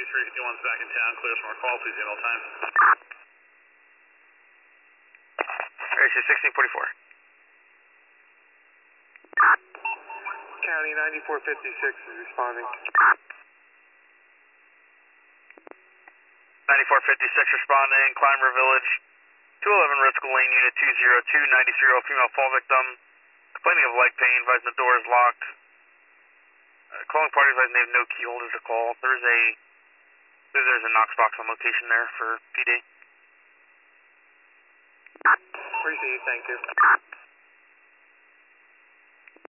sure anyone's back in town. Clear from our call, please handle time. RAC 1644. County 9456 is responding. 9456 responding, Climber Village, 211 Red School Lane, Unit 202, 90 female fall victim, complaining of leg pain, advising the door is locked. Calling party advising they have no key holders to call. There's a Knox box on location there for PD. Appreciate it, thank you.